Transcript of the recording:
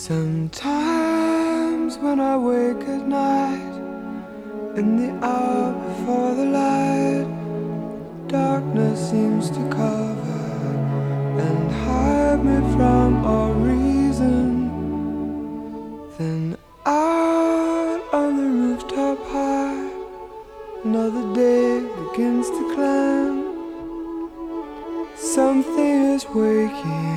Sometimes when I wake at night, in the hour before the light, darkness seems to cover and hide me from all reason. Then out on the rooftop high, another day begins to climb. Something is waking